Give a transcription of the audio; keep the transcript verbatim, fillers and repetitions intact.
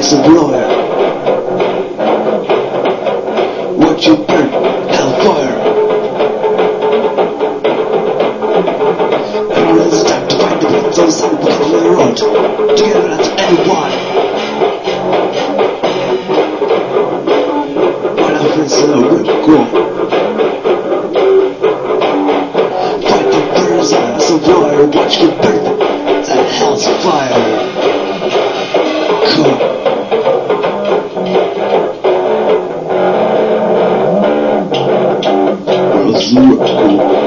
whistleblower. What you burn, hellfire. Everyone's time to find the ones on the side because we're road. Together as anyone. When I feel so good, go. Fight the birds as a wire. Watch you burn the hell's fire. Go. Let's do it.